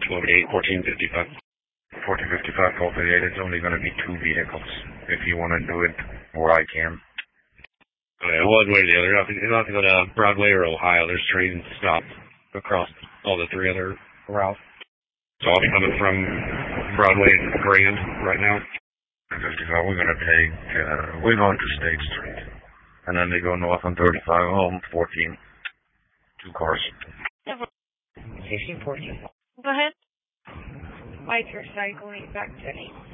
1458, 1455. 1455, 1258, it's only going to be 2 vehicles if you want to do it, or I can. Okay, one way or the other. You don't have to go to Broadway or Ohio. There's trains stop across all the 3 other routes. So I'll be coming from Broadway and Grand right now. 55, we're going to take, we're going to State Street. And then they go north on 35, home 14. 2 cars. 1614. Go ahead. Why, sorry, going back to me.